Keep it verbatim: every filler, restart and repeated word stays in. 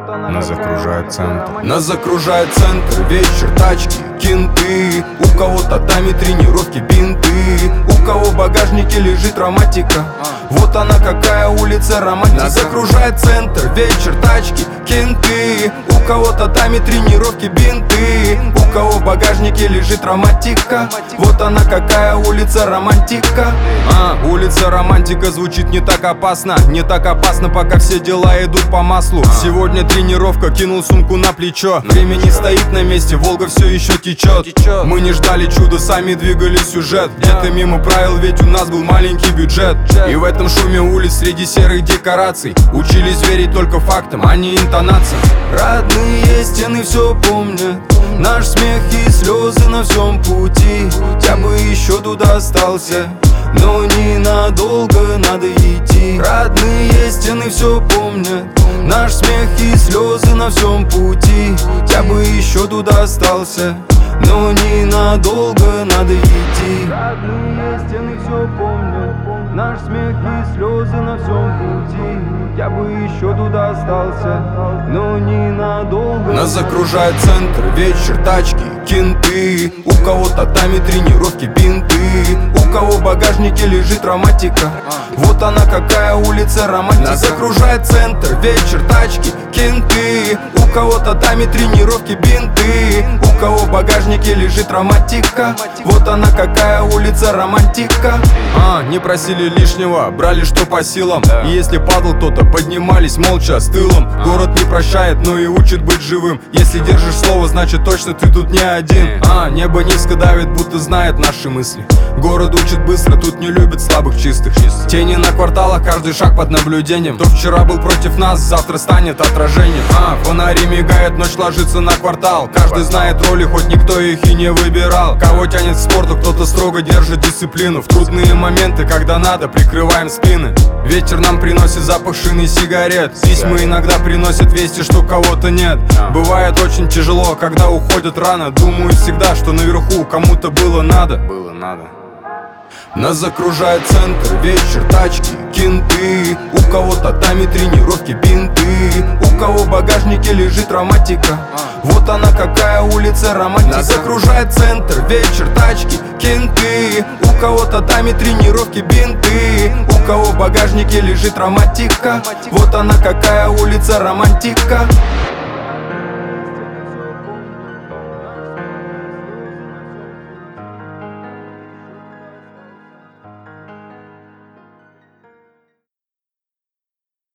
Нас окружает центр. Нас окружает центр, вечер, тачки, кенты. У кого татами, тренировки, бинты. У кого в багажнике лежит романтика. Вот она какая улица романтика. Нас окружает центр, вечер, тачки, кенты. У кого татами, тренировки, бинты. У кого в багажнике лежит романтика. Вот она какая улица романтика. А, улица романтика звучит не так опасно. Не так опасно, пока все дела идут по маслу. Сегодня тренировка, кинул сумку на плечо. Время не стоит на месте, Волга все еще течет. Мы не ждали чуда, сами двигали сюжет. Где-то мимо правил, ведь у нас был маленький бюджет. И в этом шуме улиц среди серых декораций учились верить только фактам, а не интонациям. Родные стены все помнят, наш смех и слезы на всем пути. Я бы еще туда остался, но ненадолго надо идти. Родные стены все помнят, наш смех и слезы на всем пути. Я бы еще туда остался, но ненадолго надо идти. Родные стены все помнят, наш смех и слезы на всем пути. Я бы еще туда остался, но ненадолго. Нас окружает центр, вечер, тачки, кенты. У кого татами, тренировки, бинты. У кого в багажнике лежит романтика. Вот она какая улица романтика. Нас окружает центр, вечер, тачки, кенты. У кого татами, тренировки, бинты. У кого в багажнике лежит романтика. Вот она какая улица романтика. А, не просили лишнего, брали что по силам. И если падал кто-то, поднимались молча с тылом. Город не прощает, но и учит быть живым. Если держишь слово, значит точно ты тут не один. А, небо низко давит, будто знает наши мысли. Город учит быстро, тут не любит слабых чистых. Тени на кварталах, каждый шаг под наблюдением. Кто вчера был против нас, завтра станет отражением. А, фонари мигает, ночь ложится на квартал. Каждый знает роли, хоть никто их и не выбирал. Кого тянет к спорту, кто-то строго держит дисциплину. В трудные моменты, когда надо, прикрываем спины. Ветер нам приносит запах шины и сигарет. Письма иногда приносят вести, что кого-то нет. Бывает очень тяжело, когда уходят рано. Думаю всегда, что наверху кому-то было надо. Было надо. Нас окружает центр, вечер, тачки, кенты. У кого татами, тренировки, бинты. У кого в багажнике лежит романтика. Вот она какая улица романтика. Нас окружает центр, вечер, тачки, кенты. У кого татами, тренировки, бинты. У кого в багажнике лежит романтика. Вот она какая улица романтика.